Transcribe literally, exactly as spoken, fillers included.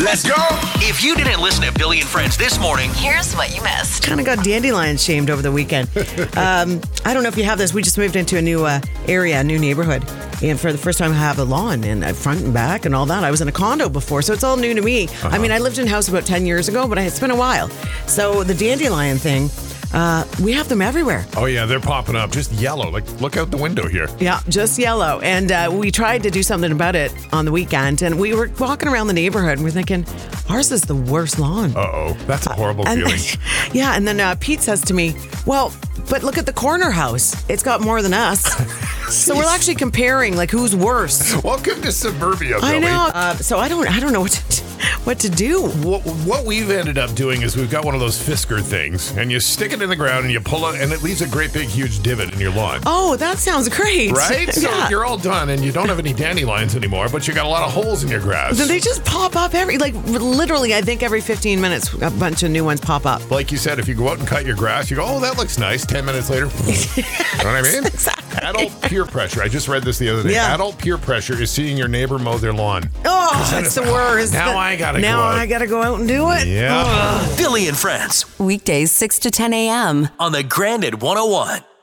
Let's go. If you didn't listen to Billy and Friends this morning, here's what you missed. Kind of got dandelion shamed over the weekend. um, I don't know if you have this. We just moved into a new uh, area, a new neighborhood. And for the first time, I have a lawn and uh, front and back and all that. I was in a condo before, so it's all new to me. Uh-huh. I mean, I lived in a house about ten years ago, but it's been a while. So the dandelion thing, uh, we have them everywhere. Oh, yeah, they're popping up. Just yellow. Like, look out the window here. Yeah, just yellow. And uh, we tried to do something about it on the weekend. And we were walking around the neighborhood and we're thinking, ours is the worst lawn. Uh-oh. That's a horrible and feeling. Then, yeah, and then uh, Pete says to me, well, but look at the corner house. It's got more than us. So we're actually comparing, like, who's worse. Welcome to suburbia, Billy. I know. Uh, so I don't I don't know what to, what to do. What, what we've ended up doing is we've got one of those Fisker things, and you stick it in the ground, and you pull it, and it leaves a great big, huge divot in your lawn. Oh, that sounds great. Right? So yeah. you're all done, and you don't have any dandelions anymore, but you got a lot of holes in your grass. Then they just pop up every, like, literally, I think every fifteen minutes, a bunch of new ones pop up. Like you said, if you go out and cut your grass, you go, oh, that looks nice. Ten minutes later, you know what I mean? Exactly. Adult peer pressure. I just read this the other day. Yeah. Adult peer pressure is seeing your neighbor mow their lawn. Oh, that's the worst. Now I gotta now go out. I gotta go out and do it. Yeah. Billy and Friends Weekdays six to ten a.m. on the Grand at one oh one.